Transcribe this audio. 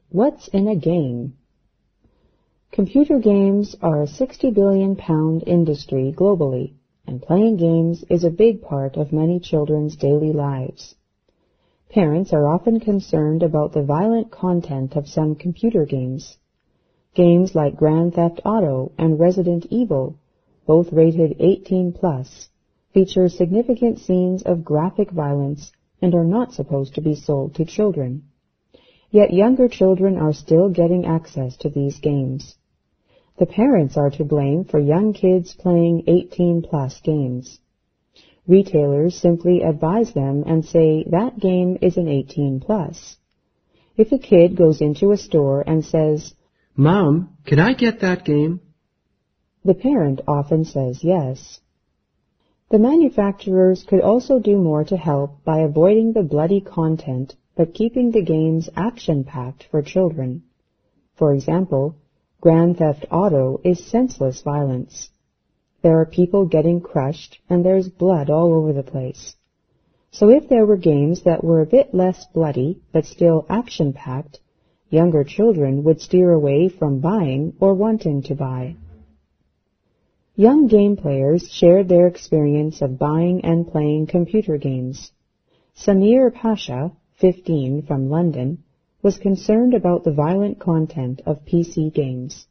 What's in a game? Computer games are a £60 billion industry globally, and playing games is a big part of many children's daily lives. Parents are often concerned about the violent content of some computer games. Games like Grand Theft Auto and Resident Evil, both rated 18+, feature significant scenes of graphic violence and are not supposed to be sold to children. Yet younger children are still getting access to these games. The parents are to blame for young kids playing 18+ games. Retailers simply advise them and say that game is an 18+. If a kid goes into a store and says, "Mom, can I get that game?" the parent often says yes. The manufacturers could also do more to help by avoiding the bloody content but keeping the games action-packed for children. For example, Grand Theft Auto is senseless violence. There are people getting crushed and there's blood all over the place. So if there were games that were a bit less bloody but still action-packed, younger children would steer away from buying or wanting to buy. Young game players shared their experience of buying and playing computer games. Samir Pasha, 15, from London, was concerned about the violent content of PC games.